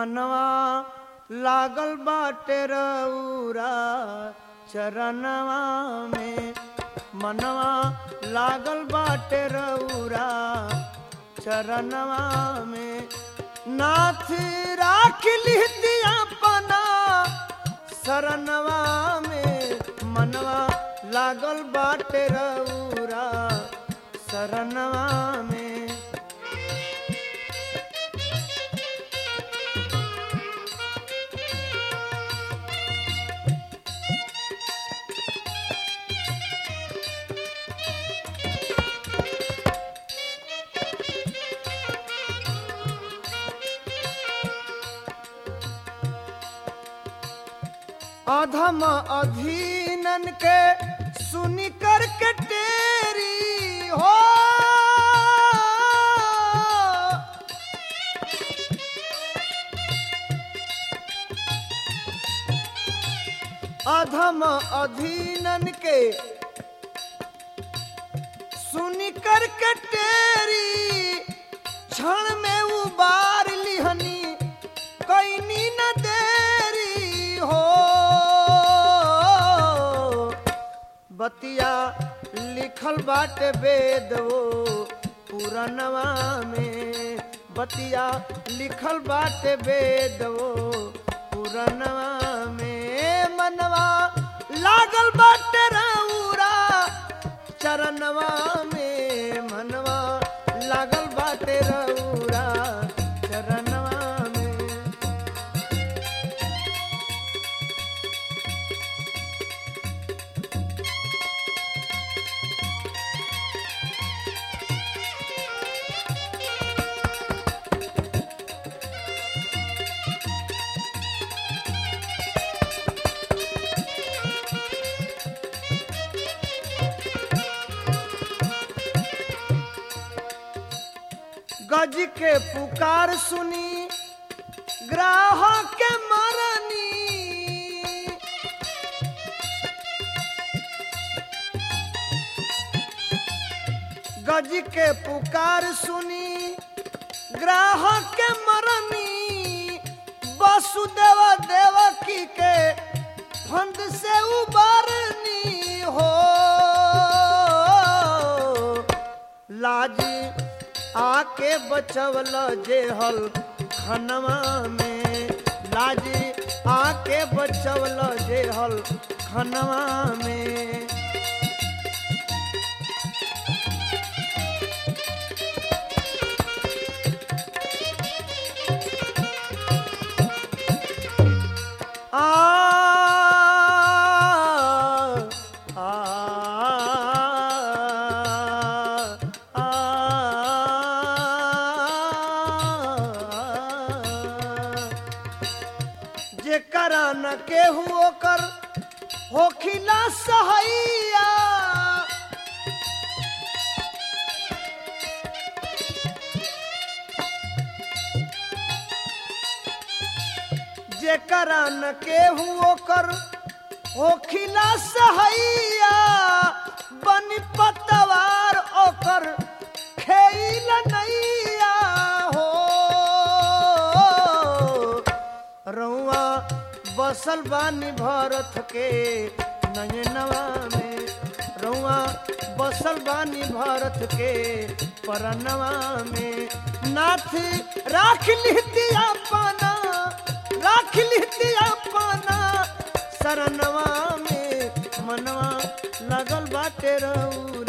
मनवा लागल बाटे रउरा चरणवा में मनवा लागल बाटे रउरा चरणवा में नाथ राख लिहती अपना शरणवा में मनवा लागल बाटे रउरा शरणवा में अधम अधीनन के सुनी कर के तेरी हो अधम अधीनन के सुनी कर के तेरी क्षण में उबार लिहनी कैनी न देरी हो बतिया लिखल बाटे वेद वो पुरानवा में बतिया लिखल बाटे वेद वो पुरानवा में मनवा लागल बाटे रउरा चरणवा में मनवा लागल बाटे रउरा चरणवा में गज के पुकार सुनी ग्राह के मरनी गज के पुकार सुनी ग्राह के मरनी वसुदेव देवकी के फंद से उबारनी हो लाजी आके बचवल जेहल खनवा में लाजी आके बचवल जेहल खनवा में जेकरा न केहू ओकर होखिला सहैया जेकरा न केहू ओकर होखिला सहैया बन पतवार ओकर खेल नैया हो रउआ बसल बानी भरत के नयनवा में रउआ बसल बानी भरत के परनवा में नाथ राख लिहती अपना शरणवा में मनवा लगल बाटे रहू